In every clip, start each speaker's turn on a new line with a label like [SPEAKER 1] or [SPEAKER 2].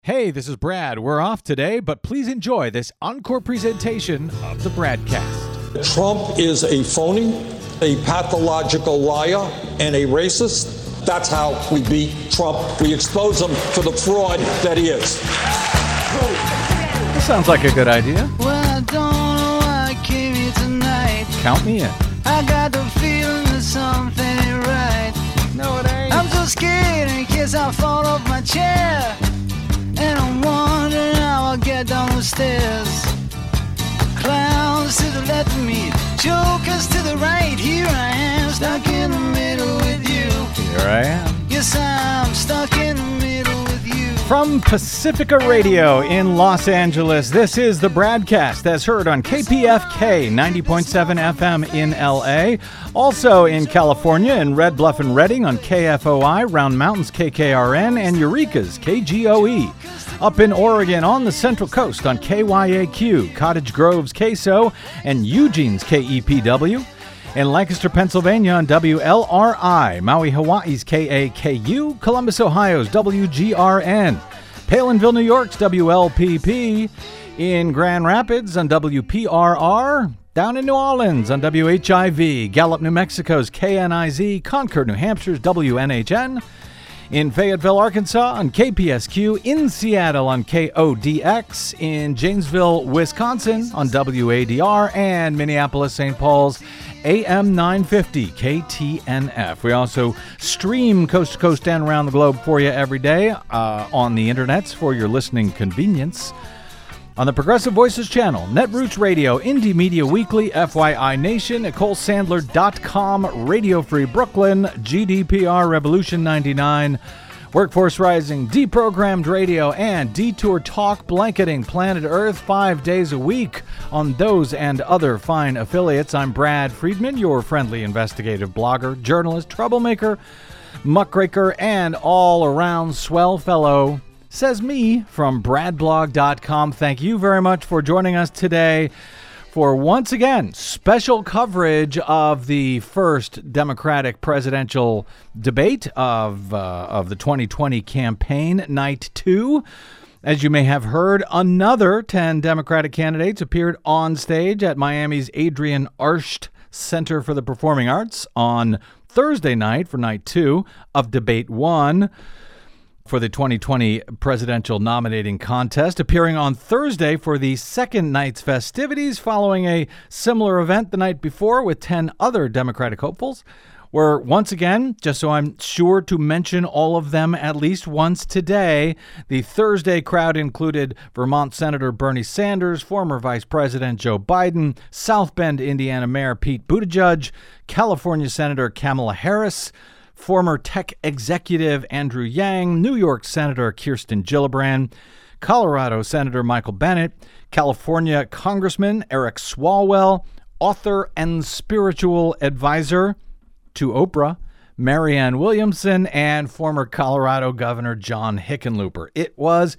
[SPEAKER 1] Hey, this is Brad. We're off today, but please enjoy this encore presentation of the Bradcast.
[SPEAKER 2] Trump is a phony, a pathological liar, and a racist. That's how we beat Trump. We expose him for the fraud that he is.
[SPEAKER 1] That sounds like a good idea.
[SPEAKER 3] Well, I don't know why I came here tonight.
[SPEAKER 1] Count me in.
[SPEAKER 3] I got the feeling that something ain't right.
[SPEAKER 1] No, it ain't.
[SPEAKER 3] I'm so scared in case I fall off my chair. And I'm wondering how I'll get down the stairs. Clowns to the left of me, jokers to the right. Here I am, stuck in the middle with you.
[SPEAKER 1] Here I am.
[SPEAKER 3] Yes, I'm stuck in the middle with you.
[SPEAKER 1] From Pacifica Radio in Los Angeles, this is the Bradcast, as heard on KPFK 90.7 FM in LA. Also in California, in Red Bluff and Redding on KFOI, Round Mountains KKRN, and Eureka's KGOE. Up in Oregon on the Central Coast on KYAQ, Cottage Grove's KSO, and Eugene's KEPW. In Lancaster, Pennsylvania on WLRI, Maui, Hawaii's KAKU, Columbus, Ohio's WGRN, Palinville, New York's WLPP, in Grand Rapids on WPRR, down in New Orleans on WHIV, Gallup, New Mexico's KNIZ, Concord, New Hampshire's WNHN, in Fayetteville, Arkansas on KPSQ, in Seattle on KODX, in Janesville, Wisconsin on WADR, and Minneapolis, St. Paul's AM 950 KTNF. We also stream coast to coast and around the globe for you every day on the internets for your listening convenience. On the Progressive Voices channel, Netroots Radio, Indie Media Weekly, FYI Nation, NicoleSandler.com, Radio Free Brooklyn, GDPR Revolution 99, Workforce Rising, Deprogrammed Radio, and Detour Talk, blanketing planet Earth 5 days a week on those and other fine affiliates. I'm Brad Friedman, your friendly investigative blogger, journalist, troublemaker, muckraker, and all-around swell fellow. Says me from bradblog.com. Thank you very much for joining us today for, once again, special coverage of the first Democratic presidential debate of the 2020 campaign, night 2. As you may have heard, another 10 Democratic candidates appeared on stage at Miami's Adrian Arsht Center for the Performing Arts on Thursday night for night 2 of debate 1. For the 2020 presidential nominating contest, appearing on Thursday for the second night's festivities following a similar event the night before with 10 other Democratic hopefuls. Were once again, just so I'm sure to mention all of them at least once today, the Thursday crowd included Vermont Senator Bernie Sanders, former Vice President Joe Biden, South Bend, Indiana Mayor Pete Buttigieg, California Senator Kamala Harris, former tech executive Andrew Yang, New York Senator Kirsten Gillibrand, Colorado Senator Michael Bennet, California Congressman Eric Swalwell, author and spiritual advisor to Oprah, Marianne Williamson, and former Colorado Governor John Hickenlooper. It was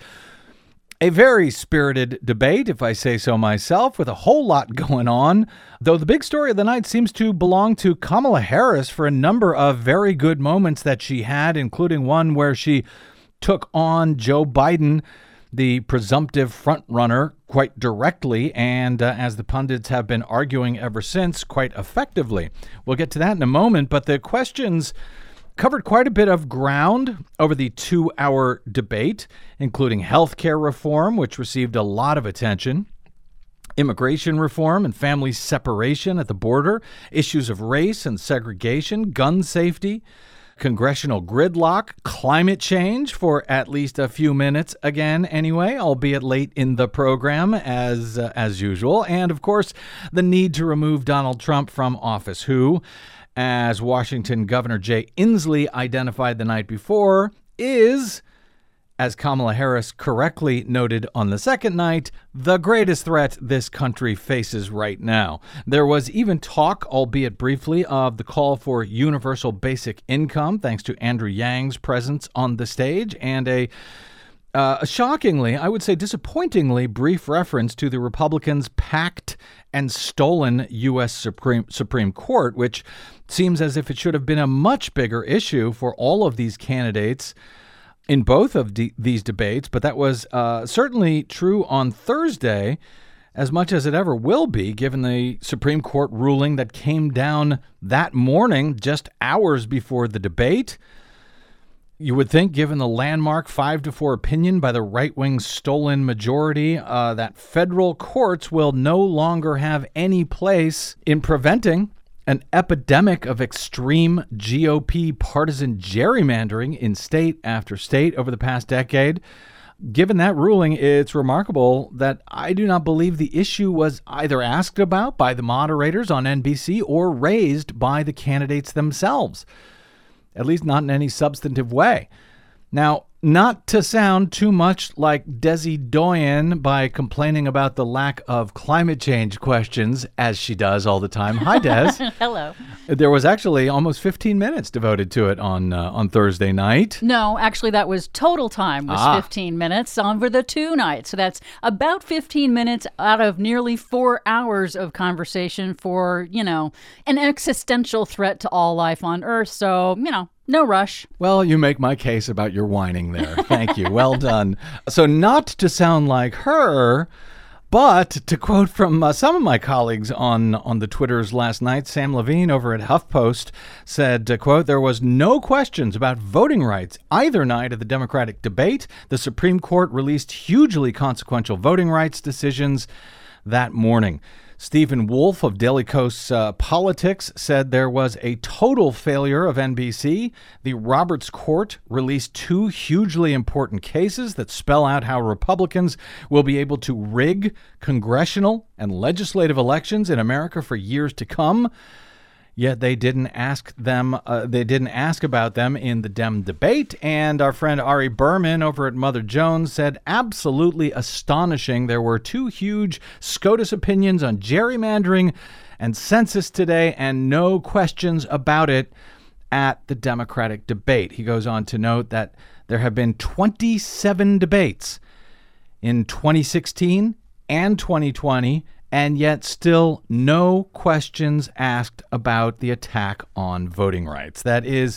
[SPEAKER 1] a very spirited debate, if I say so myself, with a whole lot going on, though the big story of the night seems to belong to Kamala Harris for a number of very good moments that she had, including one where she took on Joe Biden, the presumptive frontrunner, quite directly, and as the pundits have been arguing ever since, quite effectively. We'll get to that in a moment, but the questions covered quite a bit of ground over the 2-hour debate, including health care reform, which received a lot of attention, immigration reform and family separation at the border, issues of race and segregation, gun safety, congressional gridlock, climate change for at least a few minutes again anyway, albeit late in the program as usual, and of course the need to remove Donald Trump from office, who, as Washington Governor Jay Inslee identified the night before, is, as Kamala Harris correctly noted on the second night, the greatest threat this country faces right now. There was even talk, albeit briefly, of the call for universal basic income, thanks to Andrew Yang's presence on the stage, and a shockingly, I would say disappointingly, brief reference to the Republicans' packed and stolen U.S. Supreme Court, which seems as if it should have been a much bigger issue for all of these candidates in both of these debates, but that was certainly true on Thursday, as much as it ever will be, given the Supreme Court ruling that came down that morning, just hours before the debate. You would think, given the landmark 5-4 opinion by the right-wing stolen majority, that federal courts will no longer have any place in preventing an epidemic of extreme GOP partisan gerrymandering in state after state over the past decade. Given that ruling, it's remarkable that I do not believe the issue was either asked about by the moderators on NBC or raised by the candidates themselves, at least not in any substantive way. Now, not to sound too much like Desi Doyen by complaining about the lack of climate change questions, as she does all the time. Hi, Des.
[SPEAKER 4] Hello.
[SPEAKER 1] There was actually almost 15 minutes devoted to it on Thursday night.
[SPEAKER 4] No, actually, that was total time was 15 minutes over the 2 nights. So that's about 15 minutes out of nearly 4 hours of conversation for, an existential threat to all life on Earth. So, no rush.
[SPEAKER 1] Well, you make my case about your whining there. Thank you. Well done. So not to sound like her, but to quote from some of my colleagues on the Twitters last night, Sam Levine over at HuffPost said, quote, "There was no questions about voting rights either night of the Democratic debate. The Supreme Court released hugely consequential voting rights decisions that morning." Stephen Wolf of Daily Kost's Politics said there was a total failure of NBC. The Roberts Court released 2 hugely important cases that spell out how Republicans will be able to rig congressional and legislative elections in America for years to come. Yet they didn't ask them. They didn't ask about them in the Dem debate. And our friend Ari Berman over at Mother Jones said, absolutely astonishing. There were 2 huge SCOTUS opinions on gerrymandering and census today, and no questions about it at the Democratic debate. He goes on to note that there have been 27 debates in 2016 and 2020. And yet still no questions asked about the attack on voting rights. That is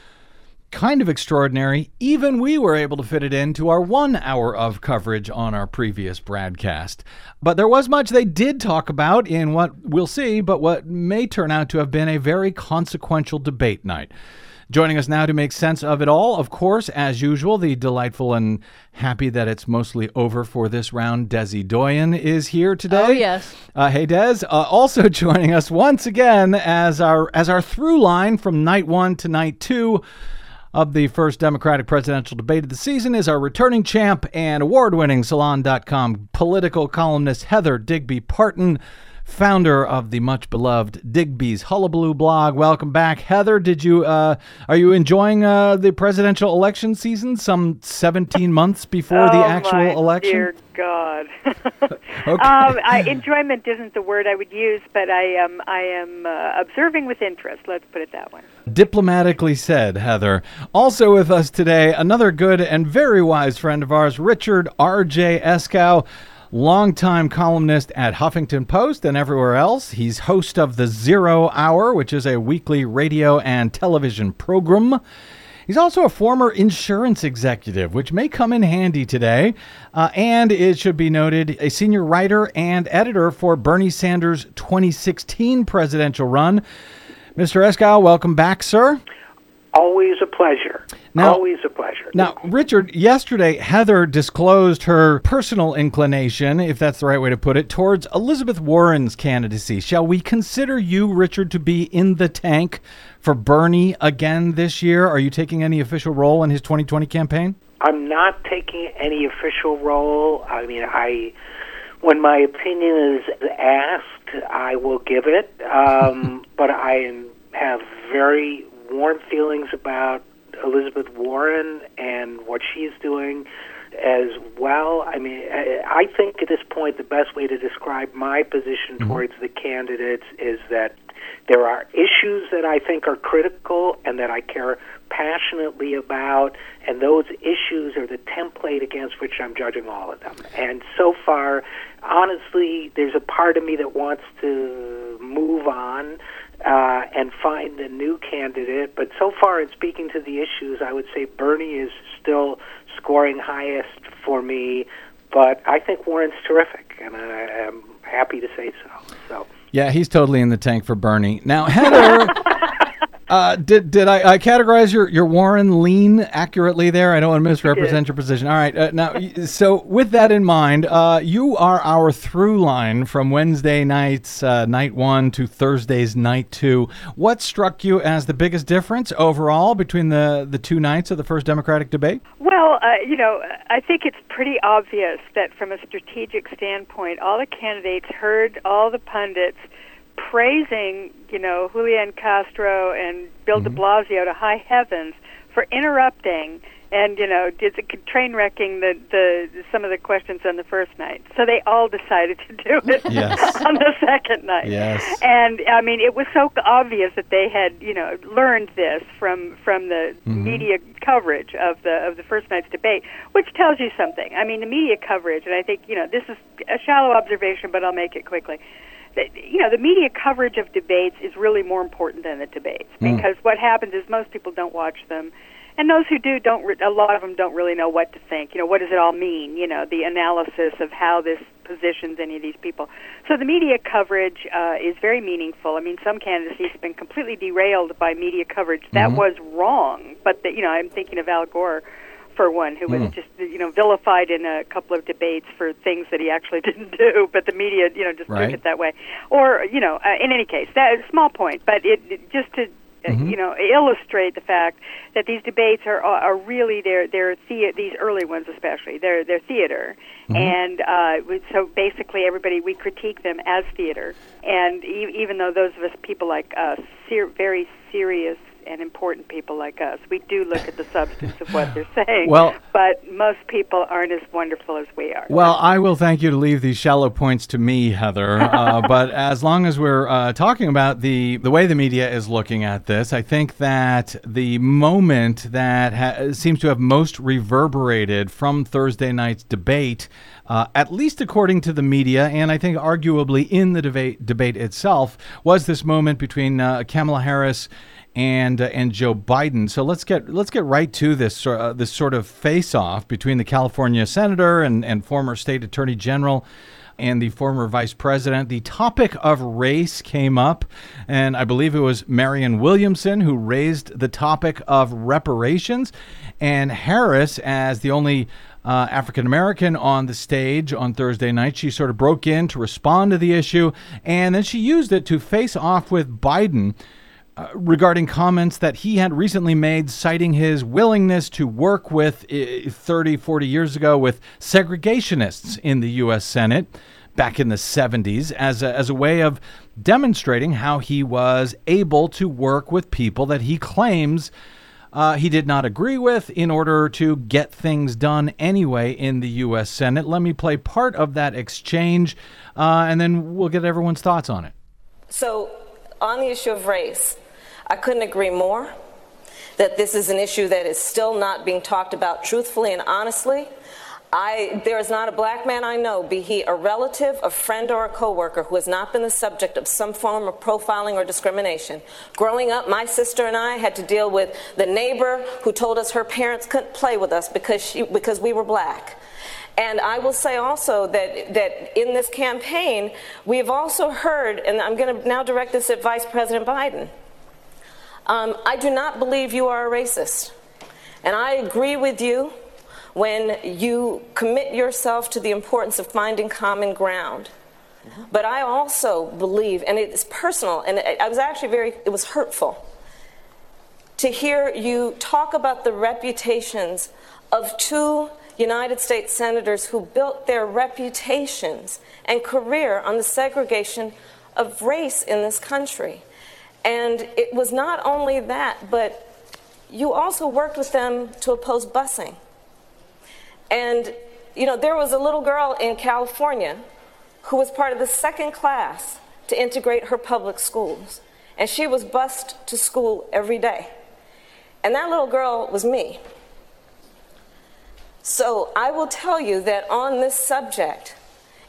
[SPEAKER 1] kind of extraordinary. Even we were able to fit it into our 1 hour of coverage on our previous broadcast. But there was much they did talk about in what we'll see, but what may turn out to have been a very consequential debate night. Joining us now to make sense of it all, of course, as usual, the delightful and happy that it's mostly over for this round, Desi Doyen is here today.
[SPEAKER 4] Oh, yes.
[SPEAKER 1] Hey, Des. Also joining us once again as our through line from night 1 to night 2 of the first Democratic presidential debate of the season is our returning champ and award-winning Salon.com political columnist Heather Digby Parton, founder of the much-beloved Digby's Hullabaloo blog. Welcome back, Heather. Are you enjoying the presidential election season some 17 months before the actual election?
[SPEAKER 5] Dear God.
[SPEAKER 1] Okay.
[SPEAKER 5] Enjoyment isn't the word I would use, but I am observing with interest. Let's put it that way.
[SPEAKER 1] Diplomatically said, Heather. Also with us today, another good and very wise friend of ours, Richard R.J. Eskow, longtime columnist at Huffington Post and everywhere else. He's host of The 0 Hour, which is a weekly radio and television program. He's also a former insurance executive, which may come in handy today. And it should be noted, a senior writer and editor for Bernie Sanders' 2016 presidential run. Mr. Eskow, welcome back, sir.
[SPEAKER 6] Always a pleasure. Always a pleasure.
[SPEAKER 1] Now, Richard, yesterday, Heather disclosed her personal inclination, if that's the right way to put it, towards Elizabeth Warren's candidacy. Shall we consider you, Richard, to be in the tank for Bernie again this year? Are you taking any official role in his 2020 campaign?
[SPEAKER 6] I'm not taking any official role. I mean, when my opinion is asked, I will give it. But I have very warm feelings about Elizabeth Warren and what she's doing as well. I mean, I think at this point the best way to describe my position towards the candidates is that there are issues that I think are critical and that I care passionately about, and those issues are the template against which I'm judging all of them. And so far, honestly, there's a part of me that wants to move on and find a new candidate. But so far in speaking to the issues, I would say Bernie is still scoring highest for me, but I think Warren's terrific, and I am happy to say so.
[SPEAKER 1] Yeah, he's totally in the tank for Bernie. Now, Heather, did I categorize your Warren lean accurately there? I don't want to misrepresent your position. All right. Now, so with that in mind, you are our through line from Wednesday night's night 1 to Thursday's night 2. What struck you as the biggest difference overall between the two nights of the first Democratic debate?
[SPEAKER 5] Well, I think it's pretty obvious that from a strategic standpoint, all the candidates heard all the pundits praising, Julian Castro and Bill de Blasio to high heavens for interrupting and, train wrecking some of the questions on the first night. So they all decided to do it on the second night.
[SPEAKER 1] Yes.
[SPEAKER 5] And, it was so obvious that they had, learned this from the media coverage of the first night's debate, which tells you something. The media coverage, and I think, this is a shallow observation, but I'll make it quickly. The media coverage of debates is really more important than the debates, because what happens is most people don't watch them, and those who do a lot of them don't really know what to think. What does it all mean? The analysis of how this positions any of these people. So the media coverage is very meaningful. Some candidacies have been completely derailed by media coverage. That was wrong, but I'm thinking of Al Gore, for one, who was just, vilified in a couple of debates for things that he actually didn't do, but the media, just took it that way. Or, in any case, that is a small point, but it just to, illustrate the fact that these debates are really, these early ones especially, they're theater. And so basically we critique them as theater. And even though those of us, people like us, very serious and important people like us, we do look at the substance of what they're saying, but most people aren't as wonderful as we are.
[SPEAKER 1] Well, I will thank you to leave these shallow points to me, Heather, but as long as we're talking about the way the media is looking at this, I think that the moment that seems to have most reverberated from Thursday night's debate, at least according to the media, and I think arguably in the debate itself, was this moment between Kamala Harris and Joe Biden. So let's get right to this sort of face-off between the California senator and former state attorney general and the former vice president. The topic of race came up, and I believe it was Marianne Williamson who raised the topic of reparations. And Harris, as the only African-American on the stage on Thursday night, she sort of broke in to respond to the issue, and then she used it to face off with Biden regarding comments that he had recently made, citing his willingness to work with 30, 40 years ago with segregationists in the U.S. Senate back in the 70s as a way of demonstrating how he was able to work with people that he claims he did not agree with in order to get things done anyway in the U.S. Senate. Let me play part of that exchange, and then we'll get everyone's thoughts on it.
[SPEAKER 7] So, on the issue of race, I couldn't agree more that this is an issue that is still not being talked about truthfully and honestly. There is not a black man I know, be he a relative, a friend, or a coworker, who has not been the subject of some form of profiling or discrimination. Growing up, my sister and I had to deal with the neighbor who told us her parents couldn't play with us because we were black. And I will say also that in this campaign, we have also heard, and I'm going to now direct this at Vice President Biden, I do not believe you are a racist. And I agree with you when you commit yourself to the importance of finding common ground. But I also believe, and it's personal, and I was actually it was hurtful to hear you talk about the reputations of two United States senators who built their reputations and career on the segregation of race in this country. And it was not only that, but you also worked with them to oppose busing. And, there was a little girl in California who was part of the second class to integrate her public schools. And she was bused to school every day. And that little girl was me. So I will tell you that on this subject,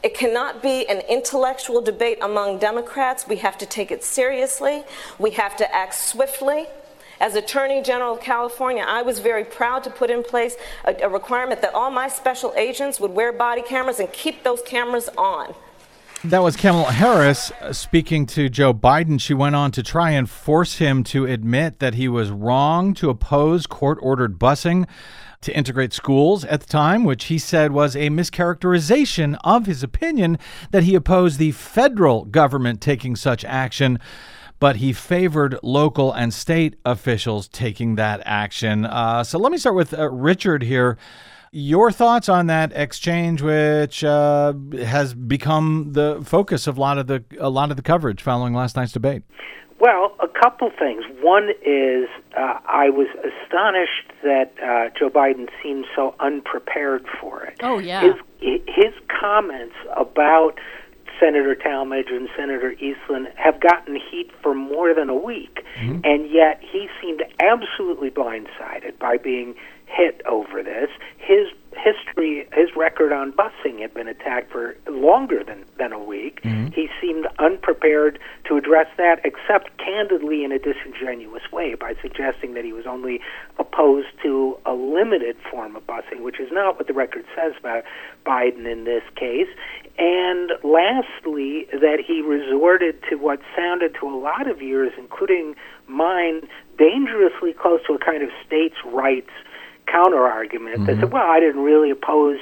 [SPEAKER 7] It cannot be an intellectual debate among Democrats. We have to take it seriously. We have to act swiftly. As Attorney General of California, I was very proud to put in place a requirement that all my special agents would wear body cameras and keep those cameras on.
[SPEAKER 1] That was Kamala Harris speaking to Joe Biden. She went on to try and force him to admit that he was wrong to oppose court-ordered busing to integrate schools at the time, which he said was a mischaracterization of his opinion that he opposed the federal government taking such action, but he favored local and state officials taking that action. So let me start with Richard here. Your thoughts on that exchange, which has become the focus of a lot of the coverage following last night's debate?
[SPEAKER 6] Well, a couple things. One is I was astonished that Joe Biden seemed so unprepared for it.
[SPEAKER 4] Oh, yeah.
[SPEAKER 6] His comments about Senator Talmadge and Senator Eastland have gotten heat for more than a week, and yet he seemed absolutely blindsided by being hit over this. His history, his record on busing had been attacked for longer than a week. He seemed unprepared to address that, except candidly in a disingenuous way by suggesting that he was only opposed to a limited form of busing, which is not what the record says about Biden in this case. And lastly, that he resorted to what sounded to a lot of ears, including mine, dangerously close to a kind of states' rights counter-argument. They said, well, I didn't really oppose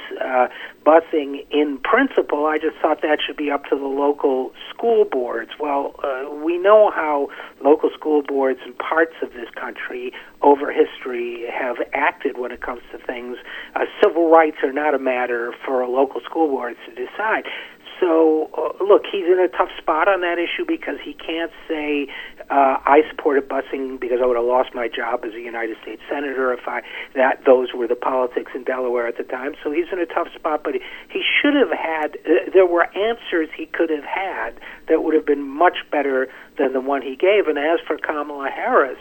[SPEAKER 6] busing in principle. I just thought that should be up to the local school boards. Well, we know how local school boards in parts of this country over history have acted when it comes to things. Civil rights are not a matter for local school boards to decide. So, look, he's in a tough spot on that issue because he can't say, I supported busing because I would have lost my job as a United States Senator if those were the politics in Delaware at the time. So he's in a tough spot, but he should have had, there were answers he could have had that would have been much better than the one he gave. And as for Kamala Harris,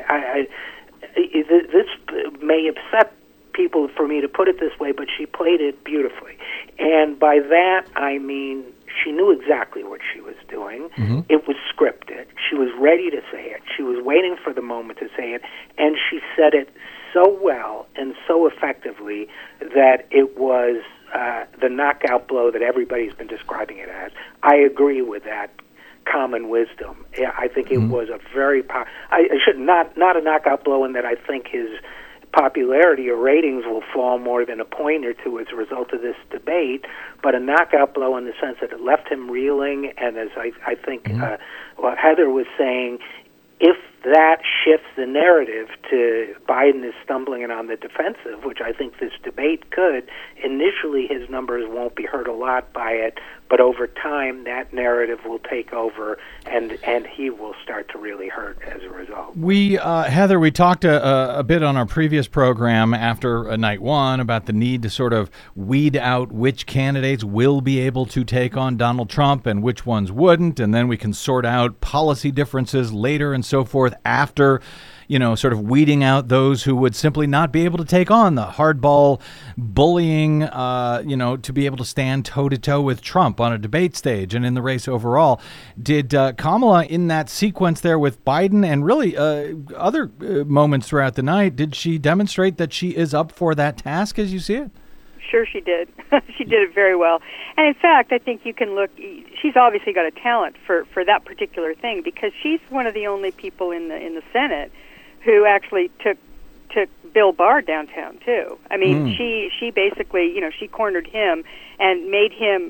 [SPEAKER 6] this may upset people for me to put it this way, but she played it beautifully. And by that, I mean she knew exactly what she was doing. It was scripted. She was ready to say it. She was waiting for the moment to say it, and she said it so well and so effectively that it was the knockout blow that everybody's been describing it as. I agree with that common wisdom. I think it was a very not a knockout blow in that I think his popularity or ratings will fall more than a point or two as a result of this debate, but a knockout blow in the sense that it left him reeling, and as I think what Heather was saying, if that shifts the narrative to Biden is stumbling and on the defensive, which I think this debate could, initially his numbers won't be hurt a lot by it, but over time that narrative will take over and he will start to really hurt as a result.
[SPEAKER 1] Heather, we talked a bit on our previous program after night one about the need to sort of weed out which candidates will be able to take on Donald Trump and which ones wouldn't, and then we can sort out policy differences later and so forth after, sort of weeding out those who would simply not be able to take on the hardball bullying, to be able to stand toe-to-toe with Trump on a debate stage and in the race overall. Did Kamala, in that sequence there with Biden and really other moments throughout the night, did she demonstrate that she is up for that task as you see it?
[SPEAKER 5] Sure she did. She did it very well. And in fact, I think you can look, she's obviously got a talent for that particular thing because she's one of the only people in the Senate who actually took Bill Barr downtown too. I mean, she basically, she cornered him and made him,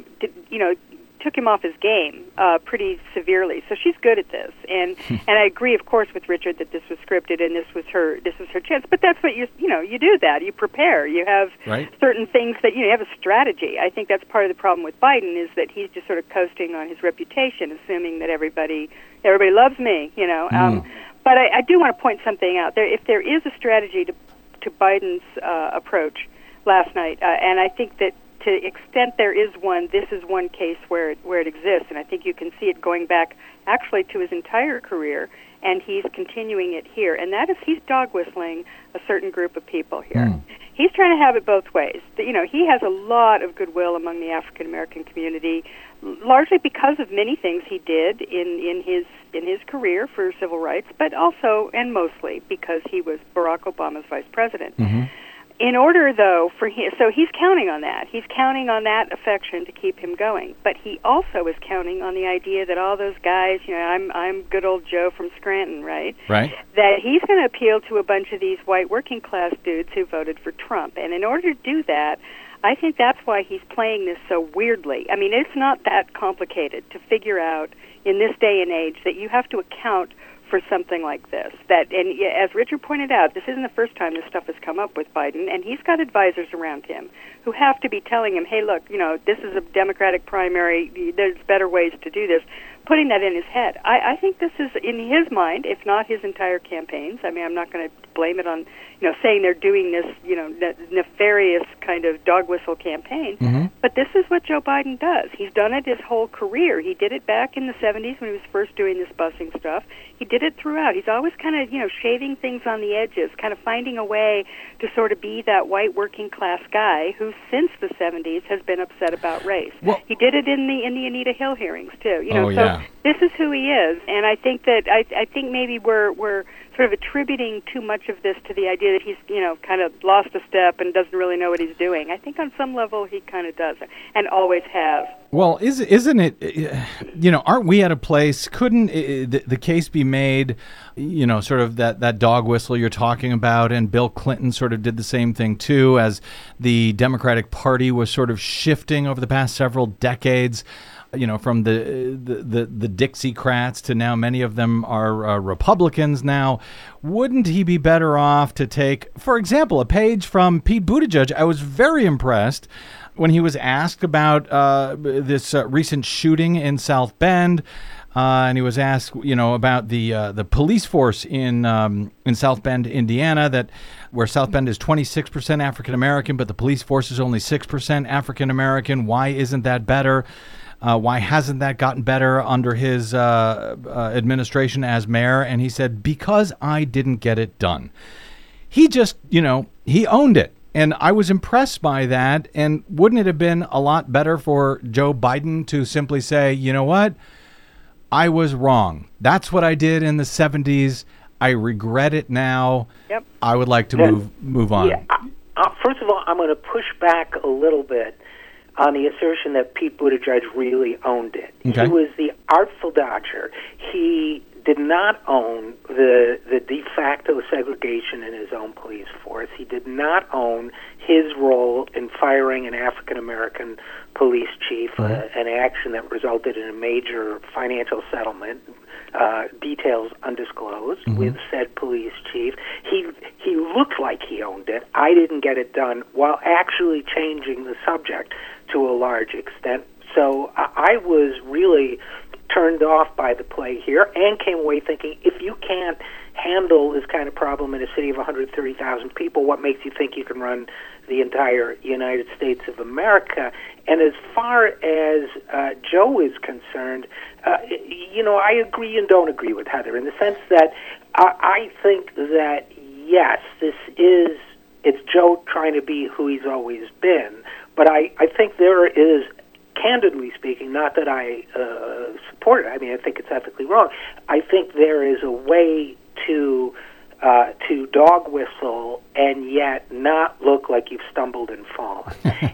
[SPEAKER 5] took him off his game pretty severely. So she's good at this, and I agree, of course, with Richard that this was scripted and this was her chance. But that's what you do that. You prepare. You have certain things that you have a strategy. I think that's part of the problem with Biden is that he's just sort of coasting on his reputation, assuming that everybody loves me. But I do want to point something out there. If there is a strategy to Biden's approach last night, and I think that the extent there is one, this is one case where it exists, and I think you can see it going back actually to his entire career, and he's continuing it here. And that is, he's dog whistling a certain group of people here. He's trying to have it both ways. You know, he has a lot of goodwill among the African American community, largely because of many things he did in his career for civil rights, but also and mostly because he was Barack Obama's vice president. In order, though, for him, so he's counting on that. He's counting on that affection to keep him going. But he also is counting on the idea that all those guys, you know, I'm good old Joe from Scranton, right?
[SPEAKER 1] Right.
[SPEAKER 5] That he's going to appeal to a bunch of these white working class dudes who voted for Trump. And in order to do that, I think that's why he's playing this so weirdly. I mean, it's not that complicated to figure out in this day and age that you have to account for something like this. That, and as Richard pointed out, this isn't the first time this stuff has come up with Biden, and he's got advisors around him who have to be telling him, hey, look, you know, this is a Democratic primary, there's better ways to do this, putting that in his head. I think this is, in his mind, if not his entire campaign's. I mean, I'm not going to blame it on, you know, saying they're doing this, you know, nefarious kind of dog whistle campaign, but this is what Joe Biden does. He's done it his whole career. He did it back in the 70s when he was first doing this busing stuff. He did it throughout. He's always kind of, you know, shaving things on the edges, kind of finding a way to sort of be that white working class guy who, since the 70s, has been upset about race.
[SPEAKER 1] Well,
[SPEAKER 5] he did it in the Anita Hill hearings too. You know,
[SPEAKER 1] yeah.
[SPEAKER 5] So this is who he is, and I think that I think maybe we're sort of attributing too much of this to the idea that he's, you know, kind of lost a step and doesn't really know what he's doing. I think on some level he kind of does, and always has.
[SPEAKER 1] Well, isn't it, you know, aren't we at a place, couldn't the case be made, you know, sort of that dog whistle you're talking about, and Bill Clinton sort of did the same thing too, as the Democratic Party was sort of shifting over the past several decades, you know, from the Dixiecrats to now many of them are Republicans now. Wouldn't he be better off to take, for example, a page from Pete Buttigieg? I was very impressed when he was asked about this recent shooting in South Bend, and he was asked, you know, about the police force in South Bend, Indiana, where South Bend is 26% African American, but the police force is only 6% African American. Why isn't that better? Why hasn't that gotten better under his administration as mayor? And he said, because I didn't get it done. He just, you know, he owned it. And I was impressed by that. And wouldn't it have been a lot better for Joe Biden to simply say, you know what? I was wrong. That's what I did in the 70s. I regret it now. Yep. I would like to move on.
[SPEAKER 6] Yeah. First of all, I'm going to push back a little bit on the assertion that Pete Buttigieg really owned it. Okay. He was the Artful Dodger. He did not own the de facto segregation in his own police force. He did not own his role in firing an African-American police chief, an action that resulted in a major financial settlement, details undisclosed, with said police chief. He looked like he owned it. I didn't get it done, while actually changing the subject to a large extent. So I was really turned off by the play here and came away thinking, if you can't handle this kind of problem in a city of 130,000 people, what makes you think you can run the entire United States of America? And as far as Joe is concerned, you know, I agree and don't agree with Heather in the sense that I think that, yes, it's Joe trying to be who he's always been, but I think there is, candidly speaking, not that I support it, I mean, I think it's ethically wrong, I think there is a way to dog whistle and yet not look like you've stumbled and fallen.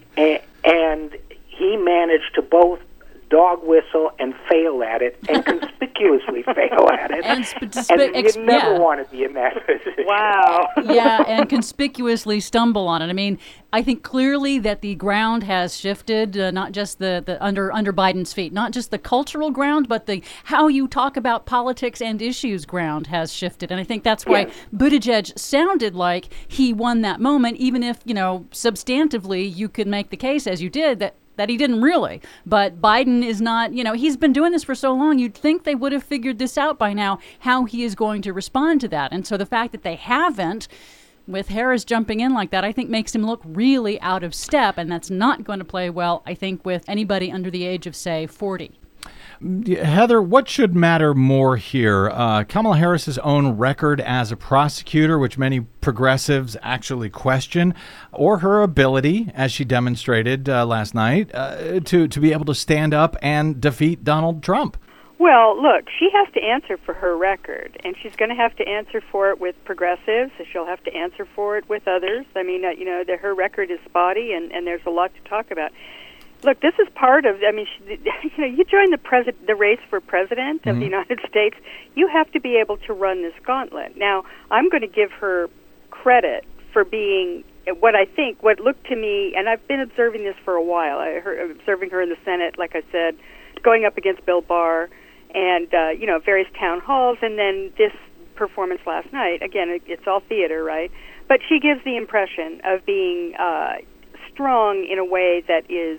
[SPEAKER 6] and he managed to both dog whistle and fail at it, and conspicuously fail at it. And you never want to be in that position.
[SPEAKER 5] Wow.
[SPEAKER 4] Yeah, and conspicuously stumble on it. I mean, I think clearly that the ground has shifted, not just the under Biden's feet, not just the cultural ground, but the how you talk about politics and issues ground has shifted. And I think that's why Buttigieg sounded like he won that moment, even if, you know, substantively you could make the case, as you did, that he didn't really. But Biden is not, you know, he's been doing this for so long, you'd think they would have figured this out by now, how he is going to respond to that. And so the fact that they haven't with Harris jumping in like that, I think makes him look really out of step, and that's not going to play well, I think, with anybody under the age of, say, 40.
[SPEAKER 1] Heather, what should matter more here? Kamala Harris's own record as a prosecutor, which many progressives actually question, or her ability, as she demonstrated last night, to be able to stand up and defeat Donald Trump?
[SPEAKER 5] Well, look, she has to answer for her record, and she's going to have to answer for it with progressives, and she'll have to answer for it with others. I mean, her record is spotty, and there's a lot to talk about. Look, this is part of, you join the race for president of the United States, you have to be able to run this gauntlet. Now, I'm going to give her credit for being what looked to me, and I've been observing this for a while, observing her in the Senate, like I said, going up against Bill Barr, and, various town halls, and then this performance last night. Again, it's all theater, right? But she gives the impression of being strong in a way that is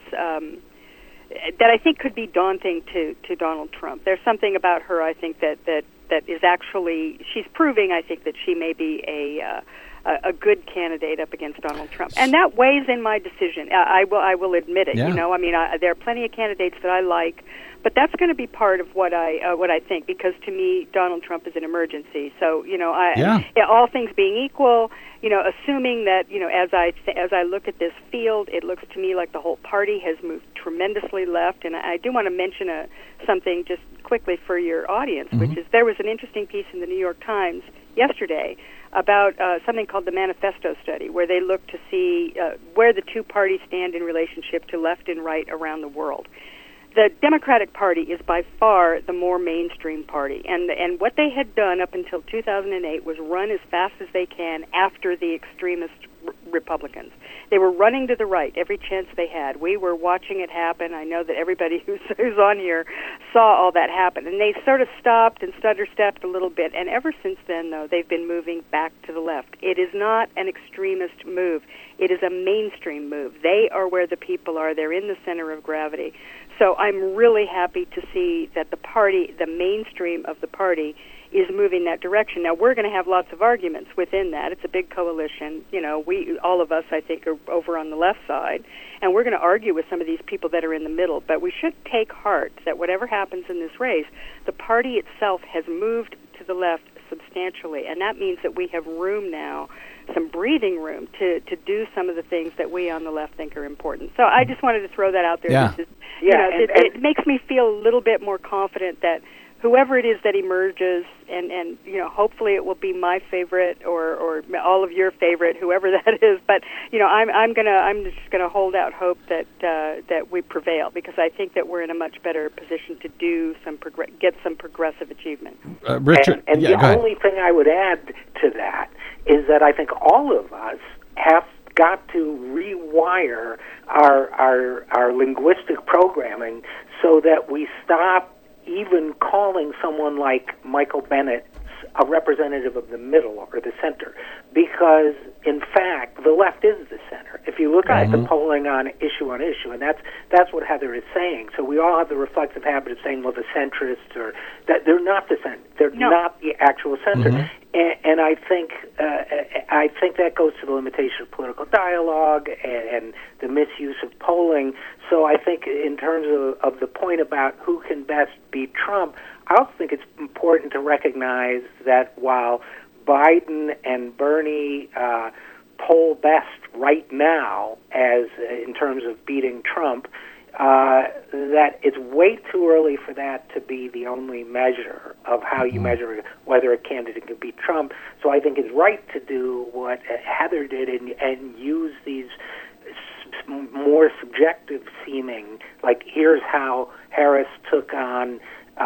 [SPEAKER 5] that I think could be daunting to Donald Trump. There's something about her, I think, that is actually, she's proving, I think, that she may be a good candidate up against Donald Trump, and that weighs in my decision. I will admit it.
[SPEAKER 1] Yeah.
[SPEAKER 5] There are plenty of candidates that I like, but that's going to be part of what I think, because to me, Donald Trump is an emergency. So all things being equal, assuming that as I look at this field, it looks to me like the whole party has moved tremendously left. And I do want to mention something just quickly for your audience, which is there was an interesting piece in the New York Times yesterday about something called the Manifesto Study, where they look to see where the two parties stand in relationship to left and right around the world. The Democratic Party is by far the more mainstream party, and what they had done up until 2008 was run as fast as they can after the extremist Republicans. They were running to the right every chance they had. We were watching it happen. I know that everybody who's on here saw all that happen, and they sort of stopped and stutter-stepped a little bit, and ever since then, though, they've been moving back to the left. It is not an extremist move. It is a mainstream move. They are where the people are. They're in the center of gravity. So I'm really happy to see that the party, the mainstream of the party, is moving that direction. Now, we're going to have lots of arguments within that. It's a big coalition. All of us, I think, are over on the left side, and we're going to argue with some of these people that are in the middle. But we should take heart that whatever happens in this race, the party itself has moved to the left substantially, and that means that we have room now, some breathing room to do some of the things that we on the left think are important. So I just wanted to throw that out there.
[SPEAKER 1] Yeah.
[SPEAKER 5] It makes me feel a little bit more confident that whoever it is that emerges, and hopefully it will be my favorite or all of your favorite, whoever that is. But I'm just gonna hold out hope that we prevail, because I think that we're in a much better position to do get some progressive achievement.
[SPEAKER 1] Richard,
[SPEAKER 6] and the only thing I would add to that is that I think all of us have got to rewire our linguistic programming so that we stop even calling someone like Michael Bennet a representative of the middle or the center, because in fact the left is the center. If you look at the polling on issue, and that's what Heather is saying. So we all have the reflexive habit of saying, well, the centrists, or that they're not the center. They're not the actual center. And I think that goes to the limitation of political dialogue and the misuse of polling. So I think in terms of the point about who can best beat Trump, I also think it's important to recognize that while Biden and Bernie poll best right now as in terms of beating Trump, that it's way too early for that to be the only measure of how you measure whether a candidate can beat Trump. So I think it's right to do what Heather did and use these more subjective seeming, like here's how Harris took on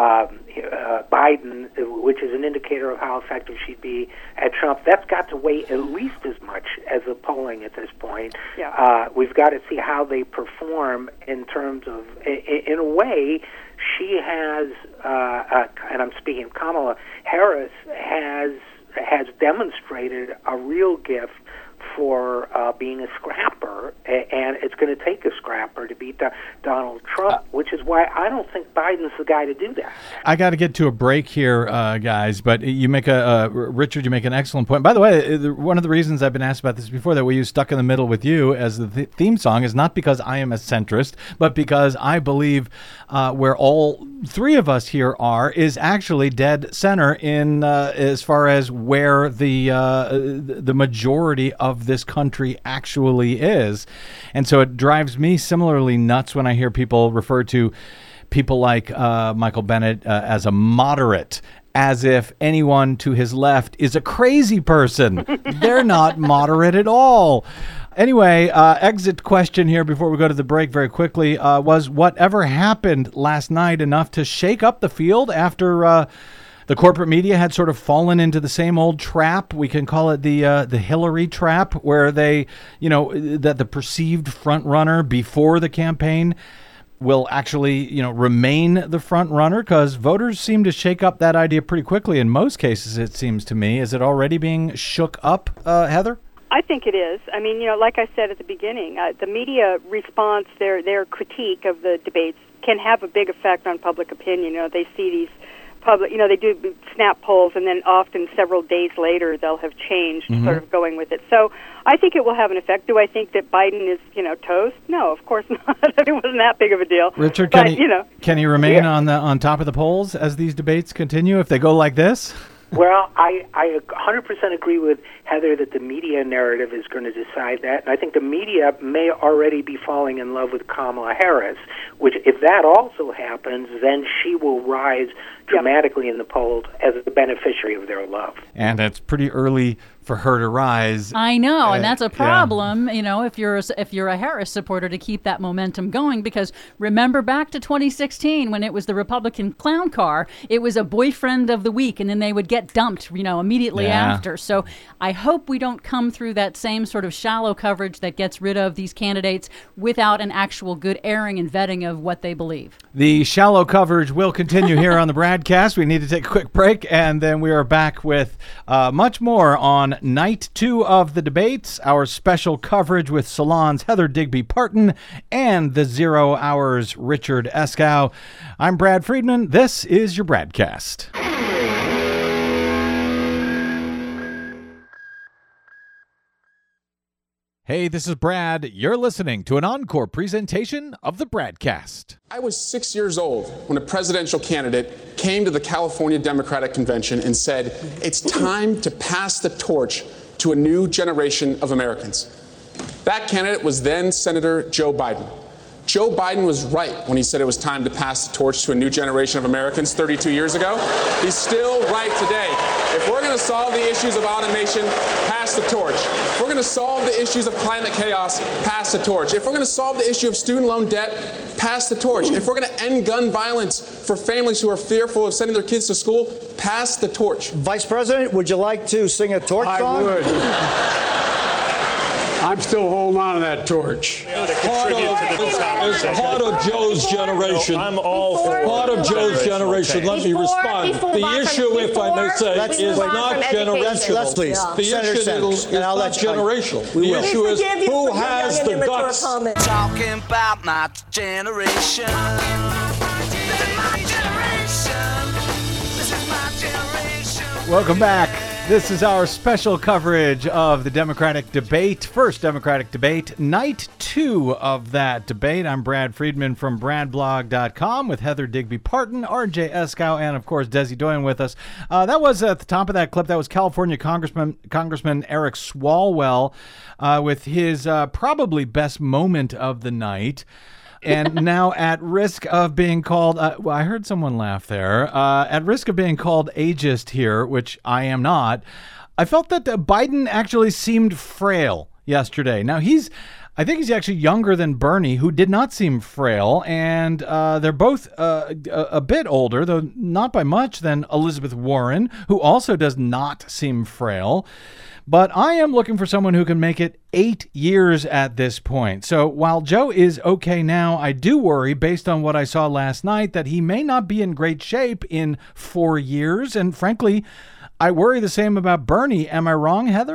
[SPEAKER 6] Biden, which is an indicator of how effective she'd be at Trump. That's got to weigh at least as much as the polling at this point.
[SPEAKER 5] Yeah.
[SPEAKER 6] We've got to see how they perform in terms of, in a way, she has, and I'm speaking of Kamala Harris, has demonstrated a real gift for being a scrapper, and it's going to take a scrapper to beat Donald Trump, which is why I don't think Biden's the guy to do that.
[SPEAKER 1] I got to get to a break here, guys, but you make Richard, you make an excellent point. By the way, one of the reasons I've been asked about this before, that we use Stuck in the Middle with You as the theme song, is not because I am a centrist, but because I believe where all three of us here are is actually dead center in as far as where the majority of this country actually is. And so it drives me similarly nuts when I hear people refer to people like Michael Bennet as a moderate, as if anyone to his left is a crazy person. They're not moderate at all. Anyway, exit question here before we go to the break very quickly. Was whatever happened last night enough to shake up the field after the corporate media had sort of fallen into the same old trap? We can call it the Hillary trap, where they, that the perceived front runner before the campaign will actually, remain the front runner, because voters seem to shake up that idea pretty quickly in most cases, it seems to me. Is it already being shook up, Heather?
[SPEAKER 5] I think it is. I mean, like I said at the beginning, the media response, their critique of the debates can have a big effect on public opinion. They see these public, they do snap polls, and then often several days later they'll have changed, sort of going with it. So I think it will have an effect. Do I think that Biden is, toast? No, of course not. It wasn't that big of a deal.
[SPEAKER 1] Richard, can he remain on top of the polls as these debates continue if they go like this?
[SPEAKER 6] Well, I 100% agree with Heather that the media narrative is going to decide that. And I think the media may already be falling in love with Kamala Harris, which if that also happens, then she will rise dramatically in the polls as the beneficiary of their love.
[SPEAKER 1] And it's pretty early for her to rise.
[SPEAKER 4] I know, and that's a problem, if you're a Harris supporter, to keep that momentum going, because remember back to 2016 when it was the Republican clown car, it was a boyfriend of the week, and then they would get dumped, immediately after. So I hope we don't come through that same sort of shallow coverage that gets rid of these candidates without an actual good airing and vetting of what they believe.
[SPEAKER 1] The shallow coverage will continue here on the broadcast. We need to take a quick break, and then we are back with much more on Night 2 of the debates, our special coverage with Salon's Heather Digby Parton and the 0 Hour's Richard Eskow. I'm Brad Friedman. This is your Bradcast. Hey, this is Brad. You're listening to an encore presentation of the Bradcast.
[SPEAKER 8] I was 6 years old when a presidential candidate came to the California Democratic Convention and said, "It's time to pass the torch to a new generation of Americans." That candidate was then Senator Joe Biden. Joe Biden was right when he said it was time to pass the torch to a new generation of Americans 32 years ago. He's still right today. If we're going to solve the issues of automation, pass the torch. If we're going to solve the issues of climate chaos, pass the torch. If we're going to solve the issue of student loan debt, pass the torch. If we're going to end gun violence for families who are fearful of sending their kids to school, pass the torch.
[SPEAKER 9] Vice President, would you like to sing a torch song?
[SPEAKER 10] I would. I'm still holding on to that torch.
[SPEAKER 2] As part of Joe's generation, I'm all for part of Joe's generation. Let me respond. The issue, if I may say, is not generational.
[SPEAKER 9] Let's please.
[SPEAKER 2] The issue is not generational. The issue is who has the guts.
[SPEAKER 3] Talking about my generation. This is my generation. This is my generation.
[SPEAKER 1] Welcome back. This is our special coverage of the Democratic debate, first Democratic debate, night 2 of that debate. I'm Brad Friedman from BradBlog.com with Heather Digby Parton, RJ Eskow, and of course Desi Doyen with us. That was at the top of that clip. That was California Congressman Eric Swalwell with his probably best moment of the night. And now at risk of being called, I heard someone laugh there, at risk of being called ageist here, which I am not, I felt that Biden actually seemed frail yesterday. Now I think he's actually younger than Bernie, who did not seem frail, and they're both a bit older, though not by much, than Elizabeth Warren, who also does not seem frail. But I am looking for someone who can make it 8 years at this point. So while Joe is okay now, I do worry, based on what I saw last night, that he may not be in great shape in 4 years. And frankly, I worry the same about Bernie. Am I wrong, Heather?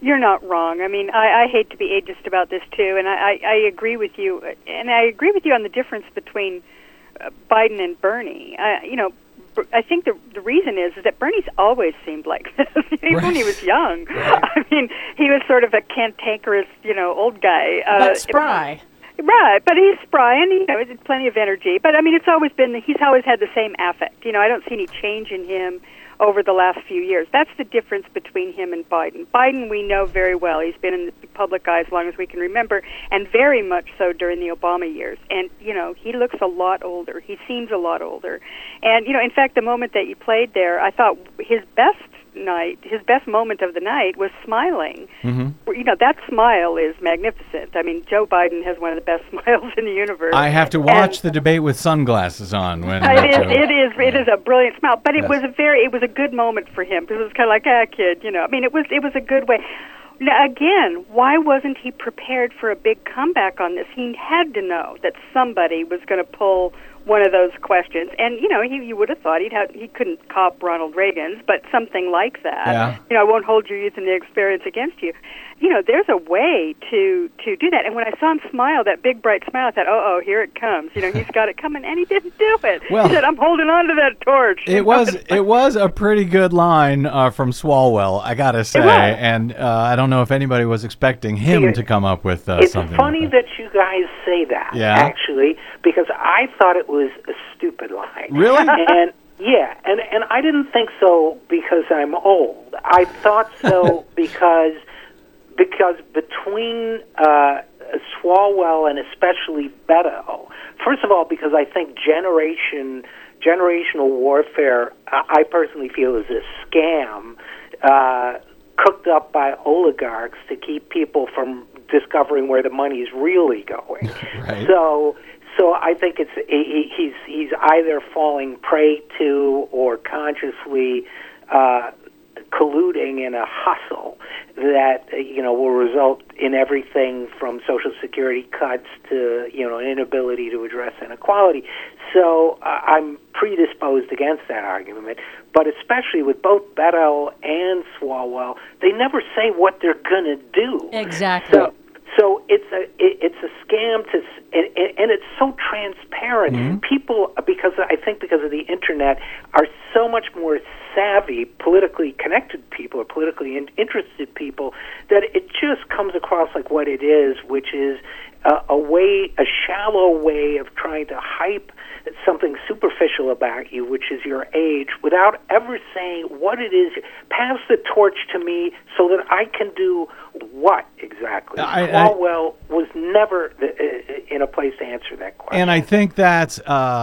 [SPEAKER 5] You're not wrong. I mean, I hate to be ageist about this too, and I agree with you. And I agree with you on the difference between Biden and Bernie. I think the reason is that Bernie's always seemed like this, even when he was young. Right. I mean, he was sort of a cantankerous, old guy.
[SPEAKER 4] But spry.
[SPEAKER 5] Right, but he's spry and he has plenty of energy. But I mean, he's always had the same affect. I don't see any change in him over the last few years. That's the difference between him and Biden. Biden, we know very well. He's been in the public eye as long as we can remember, and very much so during the Obama years. And, he looks a lot older. He seems a lot older. And, in fact, the moment that you played there, I thought his best moment of the night was smiling. Mm-hmm. That smile is magnificent. I mean, Joe Biden has one of the best smiles in the universe.
[SPEAKER 1] I have to watch the debate with sunglasses on. When
[SPEAKER 5] it is a brilliant smile, but it was a good moment for him because it was kind of like, kid, I mean, it was a good way. Now, again, why wasn't he prepared for a big comeback on this? He had to know that somebody was going to pull one of those questions. And, you would have thought he couldn't cop Ronald Reagan's, but something like that. Yeah. I won't hold your youth and the experience against you. There's a way to do that. And when I saw him smile, that big, bright smile, I thought, here it comes. He's got it coming, and he didn't do it. Well, he said, I'm holding on to that torch.
[SPEAKER 1] It was a pretty good line from Swalwell, I got to say. And I don't know if anybody was expecting him to come up with something.
[SPEAKER 6] It's funny that you guys say that, actually, because I thought it was a stupid line.
[SPEAKER 1] Really?
[SPEAKER 6] And I didn't think so because I'm old. I thought so because between Swalwell and especially Beto, first of all, because I think generational warfare, I personally feel, is a scam cooked up by oligarchs to keep people from discovering where the money is really going.
[SPEAKER 1] Right.
[SPEAKER 6] So I think he's either falling prey to or consciously colluding in a hustle that will result in everything from Social Security cuts to an inability to address inequality. So I'm predisposed against that argument. But especially with both Beto and Swalwell, they never say what they're going to do.
[SPEAKER 4] Exactly.
[SPEAKER 6] So it's a scam and it's so transparent. Mm-hmm. People, because of the internet, are so much more savvy, politically connected people or politically interested people, that it just comes across like what it is, which is a shallow way of trying to hype something superficial about you, which is your age, without ever saying what it is. Pass the torch to me so that I can do what exactly. Swalwell was never in a place to answer that question.
[SPEAKER 1] And I think that's,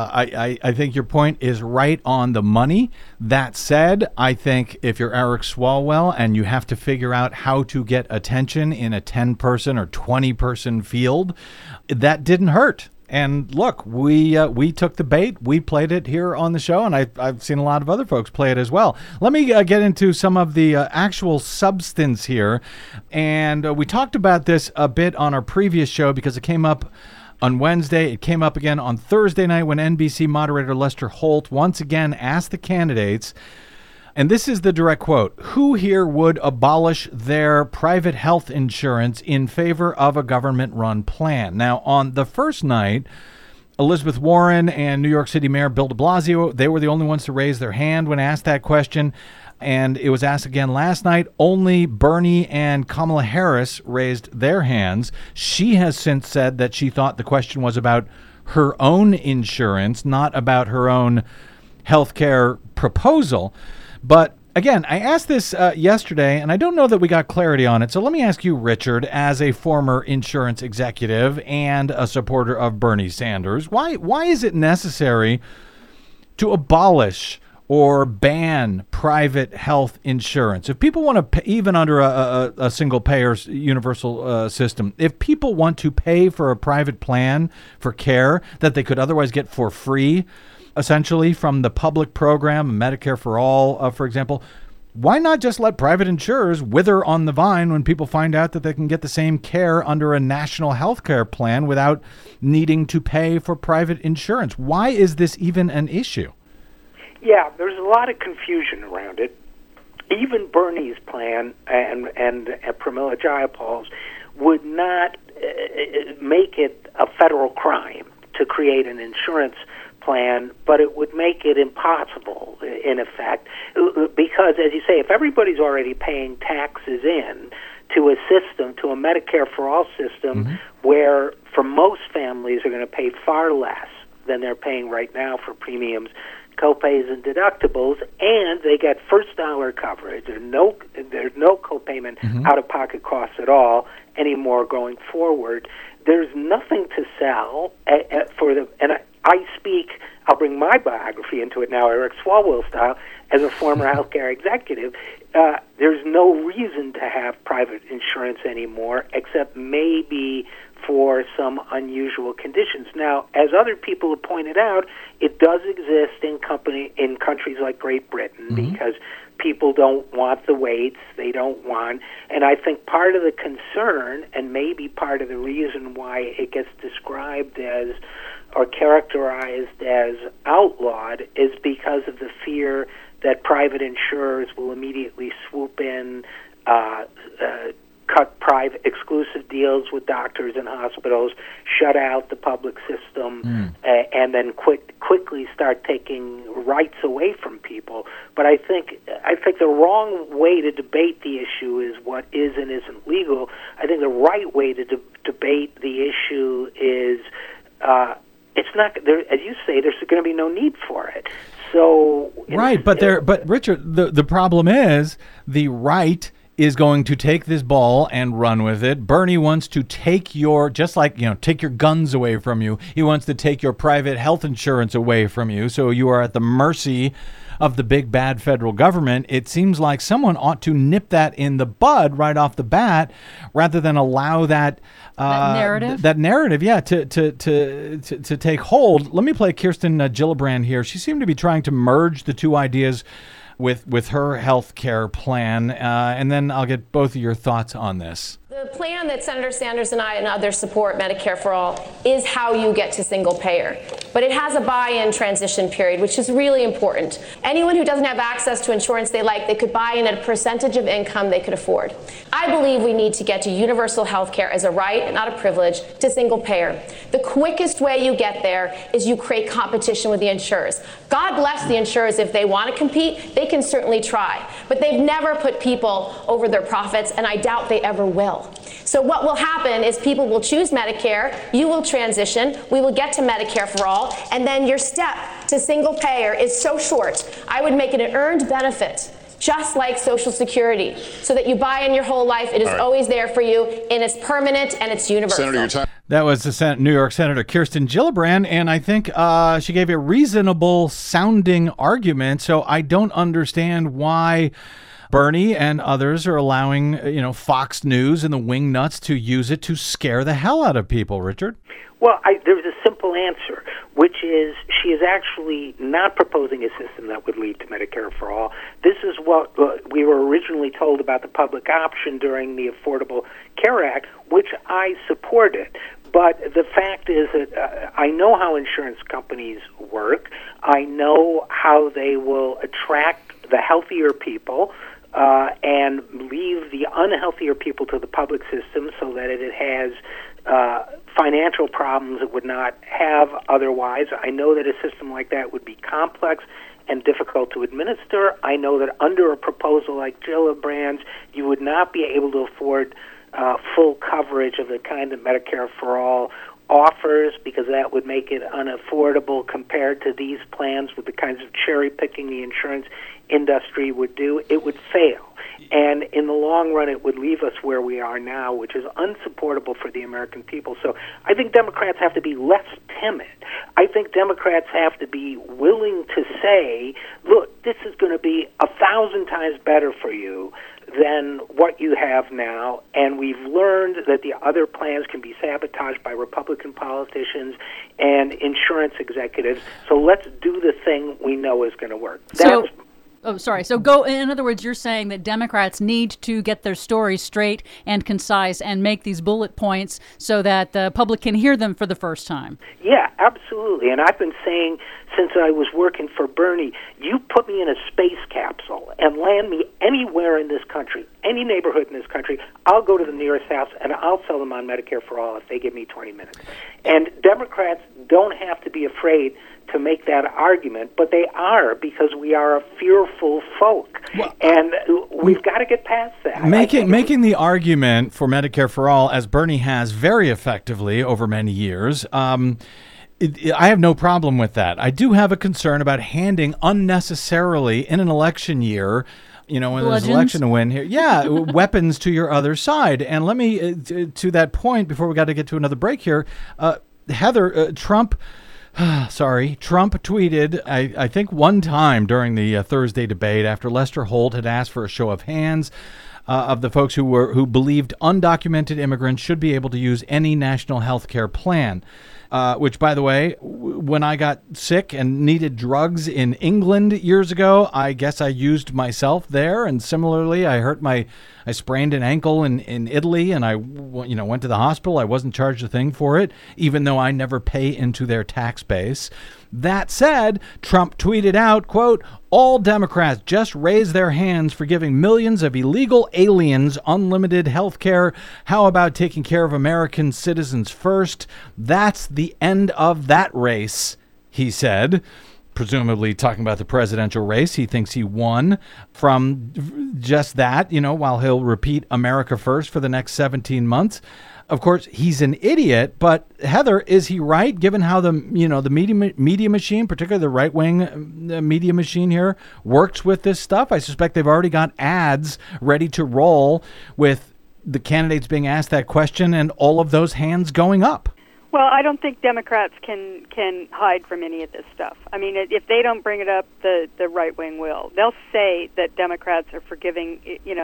[SPEAKER 1] I think your point is right on the money. That said, I think if you're Eric Swalwell and you have to figure out how to get attention in a 10-person or 20-person field, that didn't hurt. And look, we took the bait. We played it here on the show, and I've seen a lot of other folks play it as well. Let me get into some of the actual substance here. And we talked about this a bit on our previous show because it came up on Wednesday. It came up again on Thursday night when NBC moderator Lester Holt once again asked the candidates, and this is the direct quote, who here would abolish their private health insurance in favor of a government-run plan? Now, on the first night, Elizabeth Warren and New York City Mayor Bill de Blasio, they were the only ones to raise their hand when asked that question. And it was asked again last night. Only Bernie and Kamala Harris raised their hands. She has since said that she thought the question was about her own insurance, not about her own health care proposal. But again, I asked this yesterday, and I don't know that we got clarity on it. So let me ask you, Richard, as a former insurance executive and a supporter of Bernie Sanders, why is it necessary to abolish or ban private health insurance? If people want to pay, even under a single payer universal system, if people want to pay for a private plan for care that they could otherwise get for free, essentially from the public program, Medicare for All, for example, why not just let private insurers wither on the vine when people find out that they can get the same care under a national health care plan without needing to pay for private insurance? Why is this even an issue?
[SPEAKER 6] Yeah, there's a lot of confusion around it. even Bernie's plan and Pramila Jayapal's would not make it a federal crime to create an insurance plan, but it would make it impossible, in effect, because, as you say, if everybody's already paying taxes in to a system, to a Medicare for All system, where for most families are going to pay far less than they're paying right now for premiums, copays, and deductibles, and they get first dollar coverage. There's no copayment out-of-pocket costs at all anymore going forward. There's nothing to sell for the, and I speak, I'll bring my biography into it now, Eric Swalwell style, as a former healthcare executive. There's no reason to have private insurance anymore, except maybe for some unusual conditions. Now, as other people have pointed out, it does exist in countries like Great Britain because people don't want the waits, they don't want, and I think part of the concern, and maybe part of the reason why it gets described as or characterized as outlawed, is because of the fear that private insurers will immediately swoop in, cut private exclusive deals with doctors and hospitals, shut out the public system, and then quickly start taking rights away from people. But I think the wrong way to debate the issue is what is and isn't legal. I think the right way to debate the issue is it's not there, as you say. There's going to be no need for it. So
[SPEAKER 1] right, but Richard, the problem is the right is going to take this ball and run with it. Bernie wants to take your, just like, take your guns away from you. He wants to take your private health insurance away from you. So you are at the mercy of the big bad federal government. It seems like someone ought to nip that in the bud right off the bat, rather than allow that narrative. That narrative, to take hold. Let me play Kirsten Gillibrand here. She seemed to be trying to merge the two ideas with her health care plan, and then I'll get both of your thoughts on this.
[SPEAKER 11] The plan that Senator Sanders and I and others support, Medicare for All, is how you get to single payer. But it has a buy-in transition period, which is really important. Anyone who doesn't have access to insurance they like, they could buy in at a percentage of income they could afford. I believe we need to get to universal health care as a right and not a privilege to single payer. The quickest way you get there is you create competition with the insurers. God bless the insurers if they want to compete, they can certainly try. But they've never put people over their profits, and I doubt they ever will. So what will happen is people will choose Medicare, you will transition, we will get to Medicare for All, and then your step to single payer is so short. I would make it an earned benefit, just like Social Security, so that you buy in your whole life. It is always there for you, and it's permanent, and it's universal.
[SPEAKER 1] Senator, your time. That was the New York Senator Kirsten Gillibrand, and I think she gave a reasonable sounding argument, so I don't understand why Bernie and others are allowing, Fox News and the wingnuts to use it to scare the hell out of people, Richard.
[SPEAKER 6] Well, there's a simple answer, which is she is actually not proposing a system that would lead to Medicare for All. This is what we were originally told about the public option during the Affordable Care Act, which I supported. But the fact is that I know how insurance companies work. I know how they will attract the healthier people and leave the unhealthier people to the public system, so that it has financial problems it would not have otherwise. I know that a system like that would be complex and difficult to administer. I know that under a proposal like Gillibrand's, you would not be able to afford full coverage of the kind of Medicare for All offers, because that would make it unaffordable compared to these plans with the kinds of cherry picking the insurance industry would do. It would fail. And in the long run, it would leave us where we are now, which is unsupportable for the American people. So I think Democrats have to be less timid. I think Democrats have to be willing to say, look, this is going to be 1,000 times better for you than what you have now, and we've learned that the other plans can be sabotaged by Republican politicians and insurance executives, so let's do the thing we know is going to work.
[SPEAKER 4] Oh, sorry. So in other words, you're saying that Democrats need to get their stories straight and concise and make these bullet points so that the public can hear them for the first time.
[SPEAKER 6] Yeah, absolutely. And I've been saying since I was working for Bernie, you put me in a space capsule and land me anywhere in this country, any neighborhood in this country, I'll go to the nearest house and I'll sell them on Medicare for All if they give me 20 minutes. And Democrats don't have to be afraid to make that argument, but they are, because we are a fearful folk. Well, and we've got to get past that.
[SPEAKER 1] Making the argument for Medicare for All, as Bernie has very effectively over many years, I have no problem with that. I do have a concern about handing unnecessarily in an election year, when there's an election to win here, weapons to your other side. And let me, to that point, before we got to get to another break here, Heather, Trump tweeted, I think one time during the Thursday debate after Lester Holt had asked for a show of hands of the folks who believed undocumented immigrants should be able to use any national health care plan. Which, by the way, when I got sick and needed drugs in England years ago, I guess I used myself there. And similarly, I sprained an ankle in Italy, and I went to the hospital. I wasn't charged a thing for it, even though I never pay into their tax base. That said, Trump tweeted out, quote, "All Democrats just raise their hands for giving millions of illegal aliens unlimited health care. How about taking care of American citizens first? That's the end of that race," he said. Presumably talking about the presidential race. He thinks he won from just that, while he'll repeat America first for the next 17 months. Of course, he's an idiot, but Heather, is he right, given how the media machine, particularly the right-wing media machine here, works with this stuff? I suspect they've already got ads ready to roll with the candidates being asked that question and all of those hands going up.
[SPEAKER 5] Well, I don't think Democrats can hide from any of this stuff. I mean, if they don't bring it up, the right wing will. They'll say that Democrats are for giving,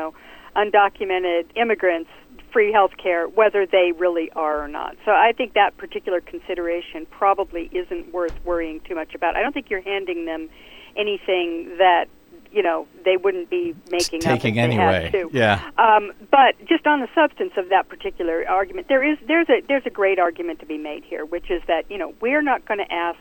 [SPEAKER 5] undocumented immigrants free health care, whether they really are or not. So I think that particular consideration probably isn't worth worrying too much about. I don't think you're handing them anything that they wouldn't be making
[SPEAKER 1] taking
[SPEAKER 5] up if
[SPEAKER 1] anyway.
[SPEAKER 5] They had to.
[SPEAKER 1] Yeah.
[SPEAKER 5] But just on the substance of that particular argument, there's a great argument to be made here, which is that we're not going to ask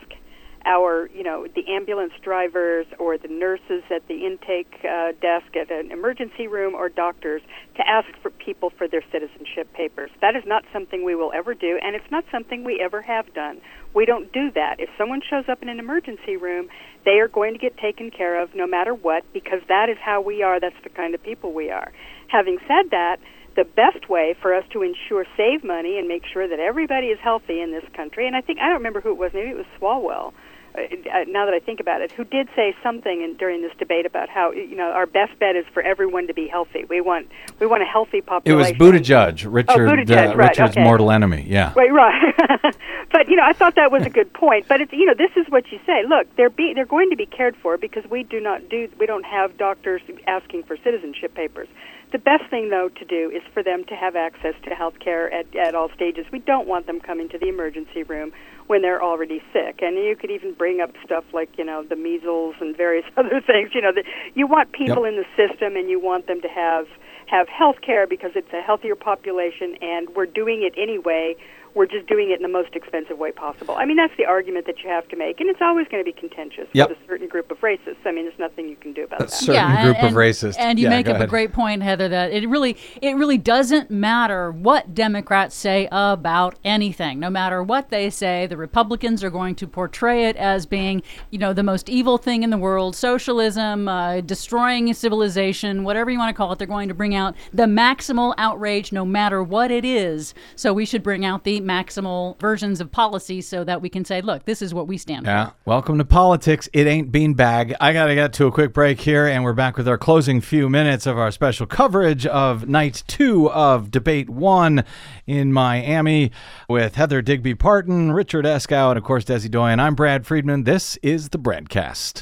[SPEAKER 5] our the ambulance drivers or the nurses at the intake desk at an emergency room or doctors to ask for people for their citizenship papers. That is not something we will ever do, and it's not something we ever have done. We don't do that. If someone shows up in an emergency room, they are going to get taken care of no matter what, because that is how we are. That's the kind of people we are. Having said that, the best way for us to save money and make sure that everybody is healthy in this country, and I don't remember who it was, maybe it was Swalwell, now that I think about it, who did say something during this debate about how our best bet is for everyone to be healthy. We want a healthy population.
[SPEAKER 1] It was Buttigieg, Richard's mortal enemy. Yeah.
[SPEAKER 5] Right. But I thought that was a good point. But it's this is what you say. Look, they're going to be cared for because we don't have doctors asking for citizenship papers. The best thing, though, to do is for them to have access to health care at all stages. We don't want them coming to the emergency room when they're already sick. And you could even bring up stuff like, the measles and various other things. You want people in the system, and you want them to have health care because it's a healthier population, and we're doing it anyway. We're just doing it in the most expensive way possible. I mean, that's the argument that you have to make, and it's always going to be contentious with a certain group of racists. I mean, there's nothing you can do about that.
[SPEAKER 1] Certain group of racists.
[SPEAKER 4] And you make up a great point, Heather, that it really doesn't matter what Democrats say about anything. No matter what they say, the Republicans are going to portray it as being, the most evil thing in the world, socialism, destroying civilization, whatever you want to call it. They're going to bring out the maximal outrage no matter what it is. So we should bring out the maximal versions of policy so that we can say, look, this is what we stand for.
[SPEAKER 1] Yeah. Welcome to politics. It ain't beanbag. I got to get to a quick break here, and we're back with our closing few minutes of our special coverage of night 2 of Debate 1 in Miami with Heather Digby Parton, Richard Eskow, and of course, Desi Doyen. I'm Brad Friedman. This is the Bradcast.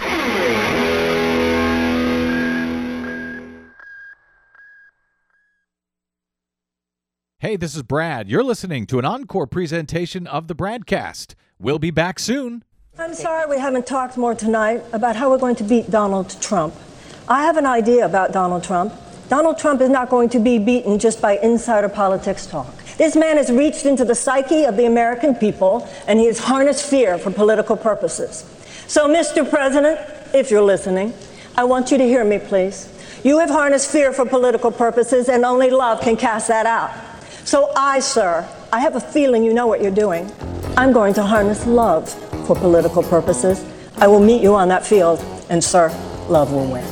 [SPEAKER 1] Hey, this is Brad. You're listening to an encore presentation of the Bradcast. We'll be back soon.
[SPEAKER 12] I'm sorry we haven't talked more tonight about how we're going to beat Donald Trump. I have an idea about Donald Trump. Donald Trump is not going to be beaten just by insider politics talk. This man has reached into the psyche of the American people, and he has harnessed fear for political purposes. So, Mr. President, if you're listening, I want you to hear me, please. You have harnessed fear for political purposes, and only love can cast that out. So sir, I have a feeling you know what you're doing. I'm going to harness love for political purposes. I will meet you on that field, and sir, love will win.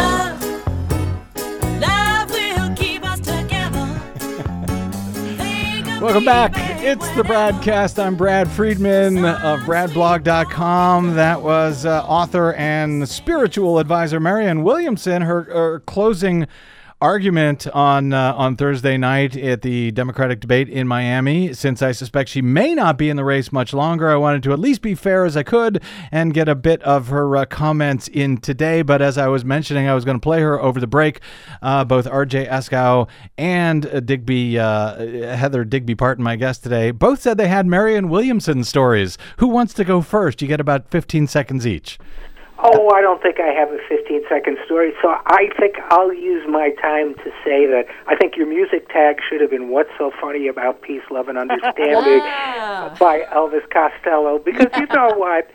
[SPEAKER 1] Welcome back. It's the Bradcast. I'm Brad Friedman of BradBlog.com. That was author and spiritual advisor Marianne Williamson. Her closing argument on Thursday night at the Democratic debate in Miami. Since I suspect she may not be in the race much longer, I wanted to at least be fair as I could and get a bit of her comments in today. But as I was mentioning, I was going to play her over the break. Both R.J. Eskow and Heather Digby Parton, my guest today, both said they had Marianne Williamson stories. Who wants to go first? You get about 15 seconds each.
[SPEAKER 6] Oh, I don't think I have a 15-second story, so I think I'll use my time to say that I think your music tag should have been What's So Funny About Peace, Love, and Understanding by Elvis Costello, because you know what?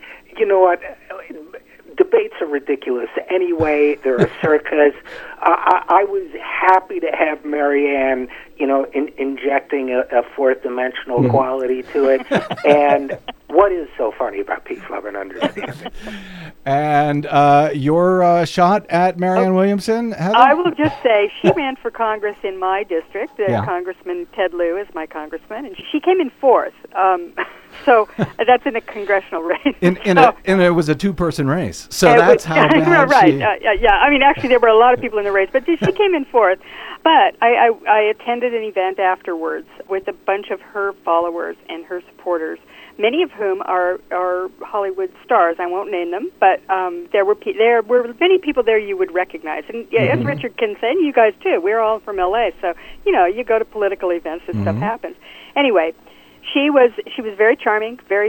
[SPEAKER 6] Debates are ridiculous anyway. They're a circus. I was happy to have Marianne, injecting a fourth dimensional quality to it. And what is so funny about peace, love, and understanding?
[SPEAKER 1] And your shot at Marianne Williamson, Heather?
[SPEAKER 5] I will just say she ran for Congress in my district. Congressman Ted Lieu is my congressman, and she came in fourth. So that's in a congressional race. And
[SPEAKER 1] it was a two-person race. So that's how bad
[SPEAKER 5] right. I mean, actually, there were a lot of people in the race, but she came in fourth. But I attended an event afterwards with a bunch of her followers and her supporters, many of whom are Hollywood stars. I won't name them, but there were many people there you would recognize. And as Richard can say, and you guys too, we're all from L.A., so you go to political events, this stuff happens. Anyway, she was very charming, very,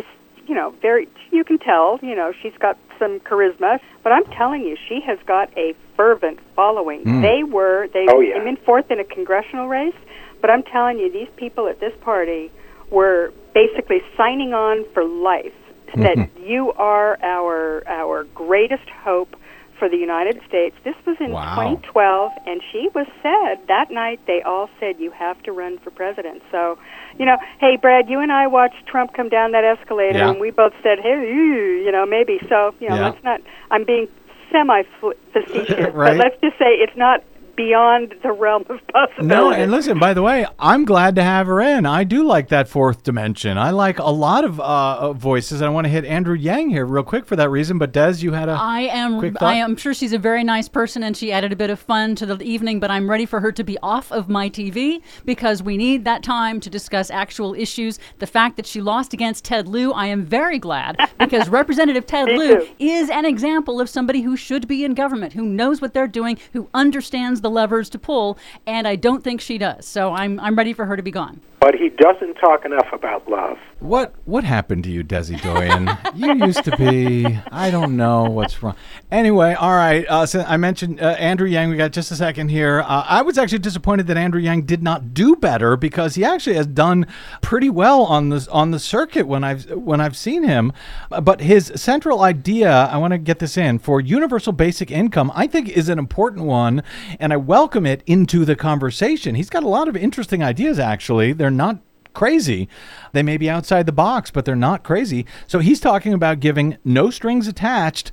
[SPEAKER 5] you can tell, she's got some charisma, but I'm telling you, she has got a fervent following. They came in fourth in a congressional race, but I'm telling you, these people at this party were basically signing on for life, that you are our greatest hope for the United States. This was in 2012, and she was said, that night they all said, you have to run for president. So, hey, Brad, you and I watched Trump come down that escalator, and we both said, hey, maybe. So, let's not, I'm being semi-facetious, but let's just say it's not beyond the realm of possibility.
[SPEAKER 1] No, and listen, by the way, I'm glad to have her in. I do like that fourth dimension. I like a lot of voices. I want to hit Andrew Yang here real quick for that reason, but Des, you had a quick thought?
[SPEAKER 4] I am sure she's a very nice person, and she added a bit of fun to the evening, but I'm ready for her to be off of my TV because we need that time to discuss actual issues. The fact that she lost against Ted Lieu, I am very glad, because Representative Ted Lieu is an example of somebody who should be in government, who knows what they're doing, who understands the levers to pull, and I don't think she does. So I'm ready for her to be gone.
[SPEAKER 6] But he doesn't talk enough about love.
[SPEAKER 1] What happened to you, Desi Doyen? You used to be, I don't know what's wrong. Anyway, all right. So I mentioned Andrew Yang. We got just a second here. I was actually disappointed that Andrew Yang did not do better because he actually has done pretty well on the circuit when I've seen him. But his central idea, I want to get this in, for universal basic income, I think is an important one, and I welcome it into the conversation. He's got a lot of interesting ideas, actually. They're not crazy. They may be outside the box, but they're not crazy. So he's talking about giving no strings attached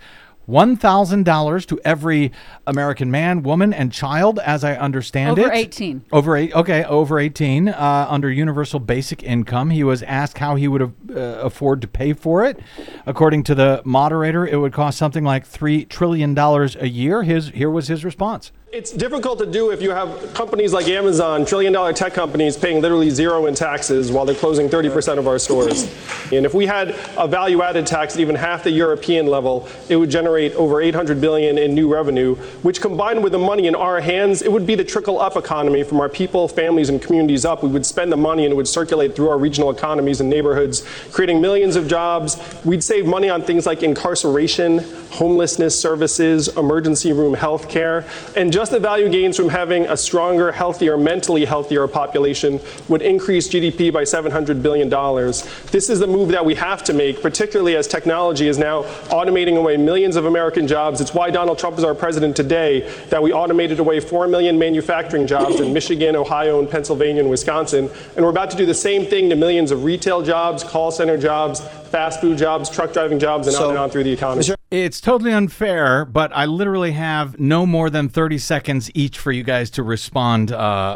[SPEAKER 1] $1,000 to every American man, woman, and child, as I understand it.
[SPEAKER 4] Over 18.
[SPEAKER 1] Over 18, under universal basic income. He was asked how he would afford to pay for it. According to the moderator, it would cost something like $3 trillion a year. Here was his response.
[SPEAKER 13] It's difficult to do if you have companies like Amazon, trillion-dollar tech companies, paying literally zero in taxes while they're closing 30% of our stores. And if we had a value-added tax at even half the European level, it would generate over $800 billion in new revenue, which combined with the money in our hands, it would be the trickle-up economy from our people, families, and communities up. We would spend the money and it would circulate through our regional economies and neighborhoods, creating millions of jobs. We'd save money on things like incarceration, homelessness services, emergency room health care, and just the value gains from having a stronger, healthier, mentally healthier population would increase GDP by $700 billion. This is the move that we have to make, particularly as technology is now automating away millions of American jobs. It's why Donald Trump is our president today, that we automated away 4 million manufacturing jobs in Michigan, Ohio, and Pennsylvania, and Wisconsin. And we're about to do the same thing to millions of retail jobs, call center jobs, fast food jobs, truck driving jobs, and on through the economy.
[SPEAKER 1] It's totally unfair, but I literally have no more than 30 seconds each for you guys to respond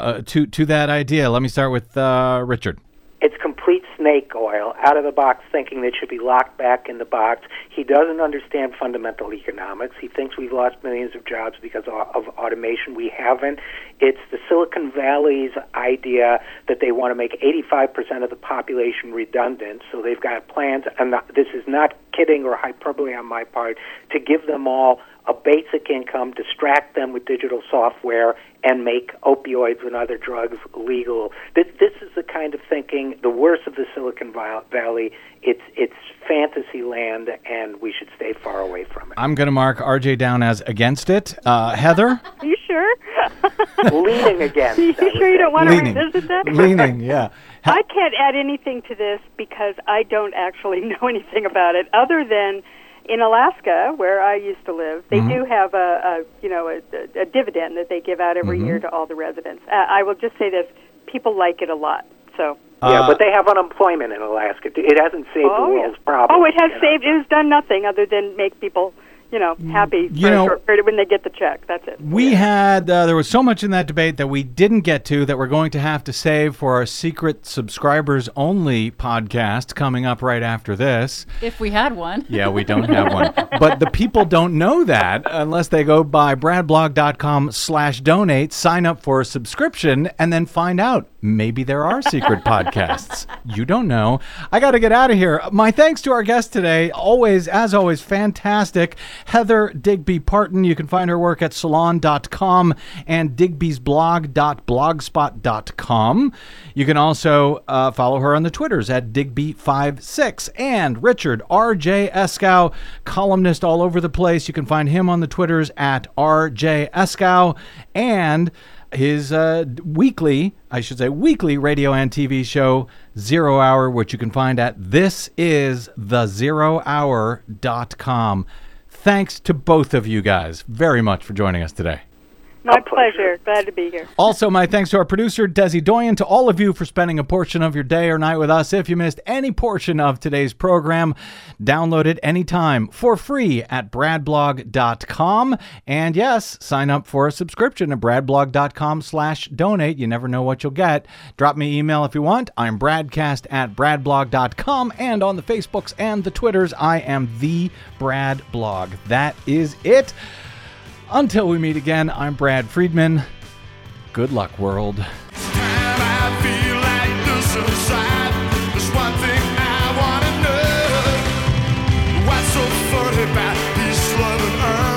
[SPEAKER 1] to that idea. Let me start with Richard.
[SPEAKER 6] It's complete snake oil, out of the box thinking that it should be locked back in the box. He doesn't understand fundamental economics. He thinks we've lost millions of jobs because of automation. We haven't. It's the Silicon Valley's idea that they want to make 85% of the population redundant, so they've got plans, and this is not kidding or hyperbole on my part, to give them all a basic income, distract them with digital software, and make opioids and other drugs legal. This is the kind of thinking, the worst of the Silicon Valley. It's fantasy land, and we should stay far away from it.
[SPEAKER 1] I'm going to mark RJ down as against it. Heather?
[SPEAKER 5] Are you sure?
[SPEAKER 6] Leaning against.
[SPEAKER 5] Are you sure you don't want to revisit that?
[SPEAKER 1] Leaning, yeah.
[SPEAKER 5] I can't add anything to this because I don't actually know anything about it, other than in Alaska, where I used to live, they do have a dividend that they give out every year to all the residents. I will just say this: people like it a lot. So.
[SPEAKER 6] Yeah, but they have unemployment in Alaska. It hasn't saved the world's problem.
[SPEAKER 5] Oh, it has saved. It has done nothing other than make people, happy for a short period when they get the check. That's it.
[SPEAKER 1] We had, there was so much in that debate that we didn't get to that we're going to have to save for our secret subscribers-only podcast coming up right after this.
[SPEAKER 4] If we had one.
[SPEAKER 1] Yeah, we don't have one. But the people don't know that unless they go by bradblog.com/donate, sign up for a subscription, and then find out. Maybe there are secret podcasts. You don't know. I got to get out of here. My thanks to our guest today. As always, fantastic. Heather Digby Parton. You can find her work at salon.com and digbysblog.blogspot.com. You can also follow her on the Twitters at Digby56. And Richard R.J. Eskow, columnist all over the place. You can find him on the Twitters at R.J. Eskow. And his weekly radio and TV show, Zero Hour, which you can find at thisisthezerohour.com. Thanks to both of you guys very much for joining us today.
[SPEAKER 5] My pleasure. Glad to be here.
[SPEAKER 1] Also, my thanks to our producer, Desi Doyen, to all of you for spending a portion of your day or night with us. If you missed any portion of today's program, download it anytime for free at bradblog.com. And yes, sign up for a subscription at bradblog.com/donate. You never know what you'll get. Drop me an email if you want. I'm bradcast@bradblog.com. And on the Facebooks and the Twitters, I am the Brad Blog. That is it. Until we meet again, I'm Brad Friedman. Good luck, world.
[SPEAKER 14] What's so funny about peace, love, and earth?